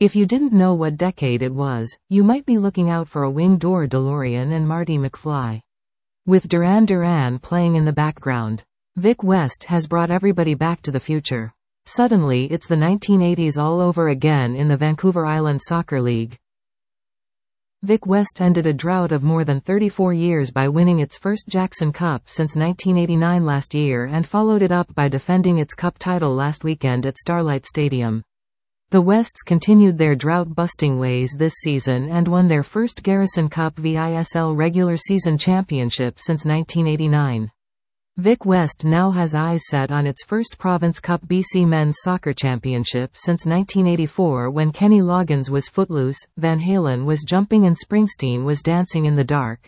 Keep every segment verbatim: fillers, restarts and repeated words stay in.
If you didn't know what decade it was, you might be looking out for a wing-door DeLorean and Marty McFly. With Duran Duran playing in the background, Vic West has brought everybody back to the future. Suddenly it's the nineteen eighties all over again in the Vancouver Island Soccer League. Vic West ended a drought of more than thirty-four years by winning its first Jackson Cup since nineteen eighty-nine last year and followed it up by defending its cup title last weekend at Starlight Stadium. The Wests continued their drought-busting ways this season and won their first Garrison Cup V I S L regular season championship since nineteen eighty-nine. Vic West now has eyes set on its first Province Cup B C Men's Soccer Championship since nineteen eighty-four, when Kenny Loggins was footloose, Van Halen was jumping and Springsteen was dancing in the dark.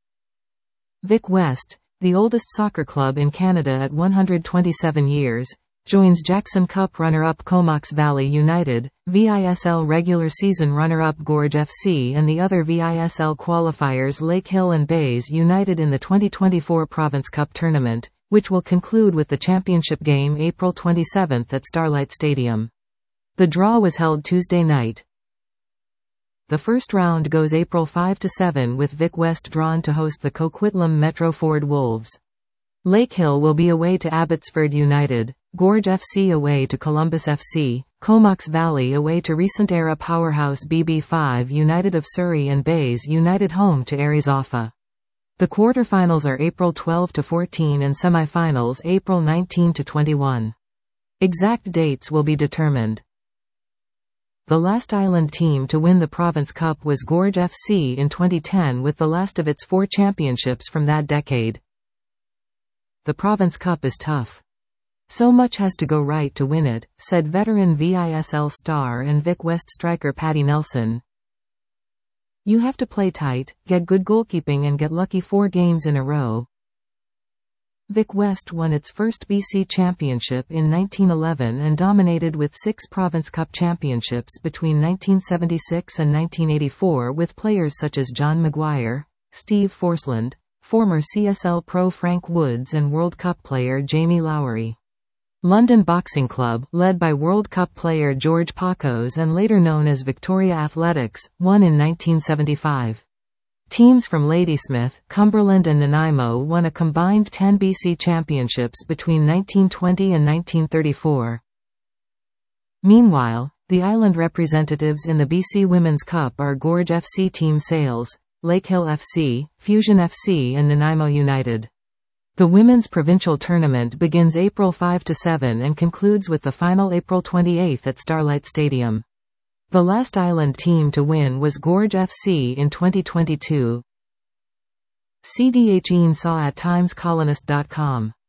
Vic West, the oldest soccer club in Canada at one hundred twenty-seven years, joins Jackson Cup runner-up Comox Valley United, V I S L regular season runner-up Gorge F C and the other V I S L qualifiers Lake Hill and Bays United in the twenty twenty-four Province Cup tournament, which will conclude with the championship game April twenty-seventh at Starlight Stadium. The draw was held Tuesday night. The first round goes April fifth to seventh with Vic West drawn to host the Coquitlam Metro Ford Wolves. Lake Hill will be away to Abbotsford United, Gorge F C away to Columbus F C, Comox Valley away to recent-era powerhouse B B five United of Surrey and Bays United home to Aries Offa. The quarterfinals are April twelfth to fourteenth and semifinals April nineteenth to twenty-first. Exact dates will be determined. The last island team to win the Province Cup was Gorge F C in twenty ten, with the last of its four championships from that decade. The Province Cup is tough. So much has to go right to win it, said veteran V I S L star and Vic West striker Paddy Nelson. You have to play tight, get good goalkeeping and get lucky four games in a row. Vic West won its first B C championship in nineteen eleven and dominated with six Province Cup championships between nineteen seventy-six and nineteen eighty-four with players such as John Maguire, Steve Forsland, former C S L pro Frank Woods and World Cup player Jamie Lowry. London Boxing Club, led by World Cup player George Pacos and later known as Victoria Athletics, won in nineteen seventy-five. Teams from Ladysmith, Cumberland and Nanaimo won a combined ten B C championships between nineteen twenty and nineteen thirty-four. Meanwhile, the island representatives in the B C Women's Cup are Gorge F C Team Sales, Lake Hill F C, Fusion F C and Nanaimo United. The Women's Provincial Tournament begins April fifth to seventh and concludes with the final April twenty-eighth at Starlight Stadium. The last island team to win was Gorge F C in twenty twenty-two. C D H E N saw at times colonist dot com.